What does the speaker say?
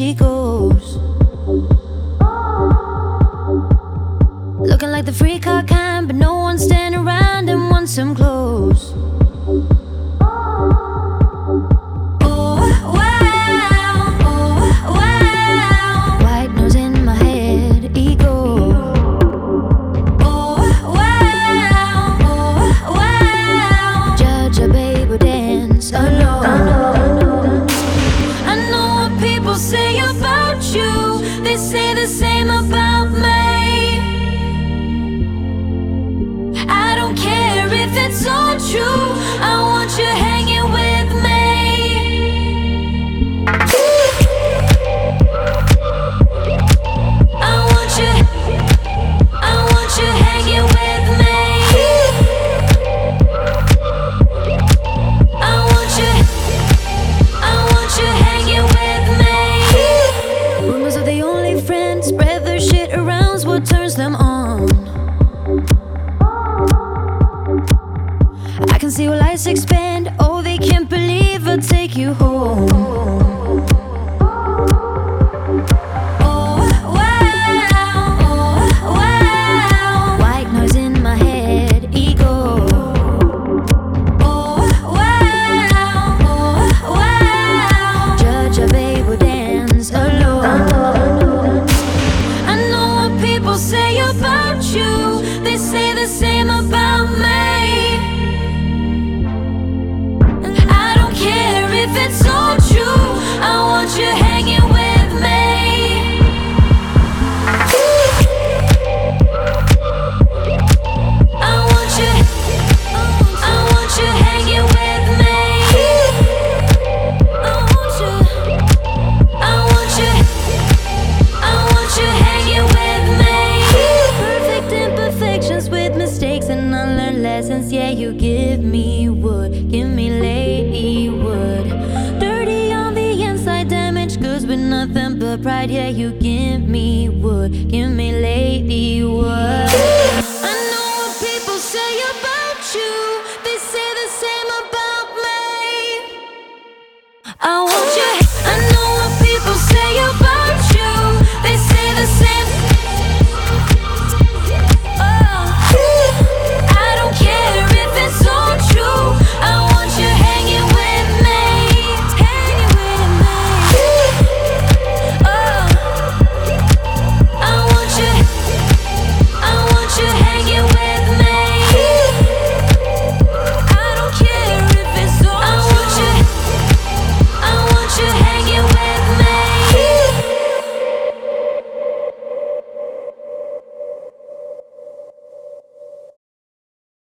she goes. Looking like the free car kind, but no one's standing around and wants some clothes. They say the same about me. I don't care if it's all true. I want you hanging with me. I want you hanging with me. I want you hanging with me. Rumors are the only friends, spread their shit around's what turns them on. I can see your lights expand. Oh, they can't believe I'll take you home. Oh, wow, oh, wow. White noise in my head, ego. Oh, wow, oh, wow. Judge a babe will dance alone. People say about you, they say the same about me. I don't care if it's all true. I want you hanging with me. I want you hanging with me. I want you hanging with me. Perfect imperfections with mistakes and unlearned lessons. Yeah, you give me wood, give me lady wood. Dirty on the inside, damaged goods with nothing but pride. Yeah, you give me wood, give me lady wood.